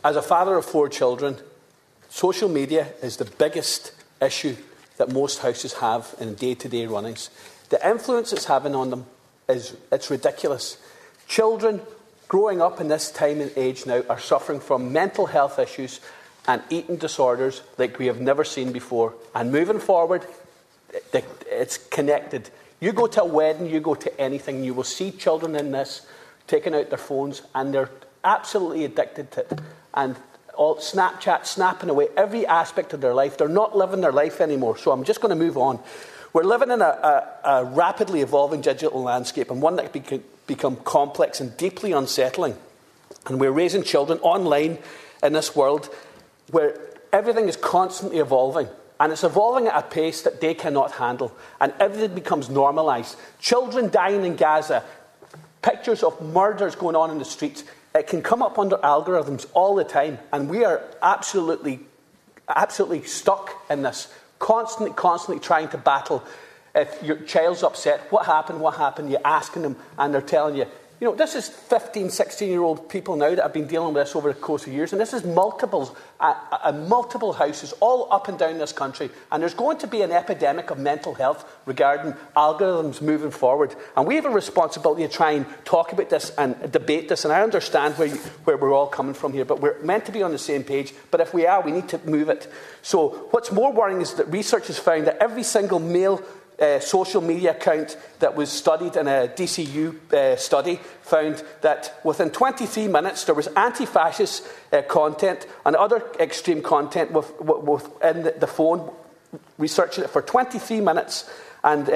As a father of 4 children, social media is the biggest issue that most houses have in day-to-day runnings. The influence it's having on them it's ridiculous. Children growing up in this time and age now are suffering from mental health issues and eating disorders like we have never seen before. And moving forward, it's connected. You go to a wedding, you go to anything, you will see children in this taking out their phones, and they're absolutely addicted to it. And all Snapchat, snapping away every aspect of their life. They're not living their life anymore. So I'm just going to move on. We're living in a rapidly evolving digital landscape, and one that can become complex and deeply unsettling. And we're raising children online in this world where everything is constantly evolving. And it's evolving at a pace that they cannot handle. And everything becomes normalised. Children dying in Gaza, pictures of murders going on in the streets. It can come up under algorithms all the time. And we are absolutely stuck in this. Constantly trying to battle. If your child's upset, what happened? You're asking them, and they're telling you. You know, this is 15, 16-year-old people now that have been dealing with this over the course of years, and this is multiple houses all up and down this country, and there's going to be an epidemic of mental health regarding algorithms moving forward, and we have a responsibility to try and talk about this and debate this, and I understand where we're all coming from here, but we're meant to be on the same page, but if we are, we need to move it. So what's more worrying is that research has found that every single male social media account that was studied in a DCU study found that within 23 minutes there was anti-fascist content and other extreme content within the phone, researching it for 23 minutes. And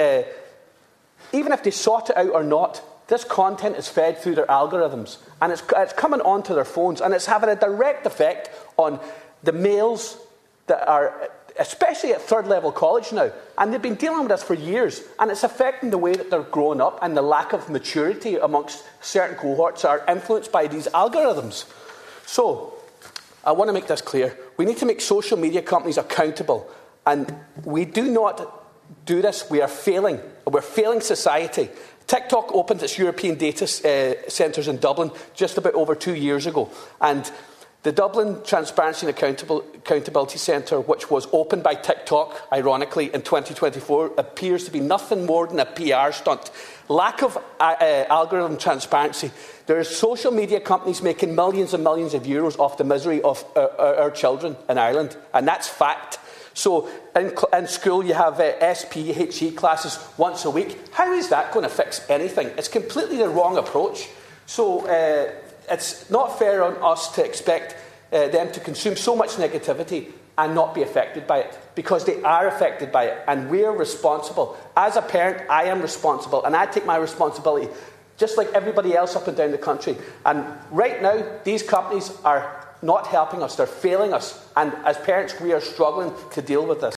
even if they sought it out or not, this content is fed through their algorithms. And it's coming onto their phones. And it's having a direct effect on the males that are, especially at third-level college now, and they've been dealing with this for years, and it's affecting the way that they're growing up, and the lack of maturity amongst certain cohorts are influenced by these algorithms. So, I want to make this clear. We need to make social media companies accountable, and we do not do this. We are failing. We're failing society. TikTok opened its European data centres in Dublin just about over 2 years ago, and the Dublin Transparency and Accountability Centre, which was opened by TikTok, ironically, in 2024, appears to be nothing more than a PR stunt. Lack of algorithm transparency. There are social media companies making millions and millions of euros off the misery of our children in Ireland, and that's fact. So in school you have SPHE classes once a week. How is that going to fix anything? It's completely the wrong approach. So it's not fair on us to expect them to consume so much negativity and not be affected by it, because they are affected by it, and we're responsible. As a parent, I am responsible, and I take my responsibility just like everybody else up and down the country. And right now, these companies are not helping us, they're failing us, and as parents, we are struggling to deal with this.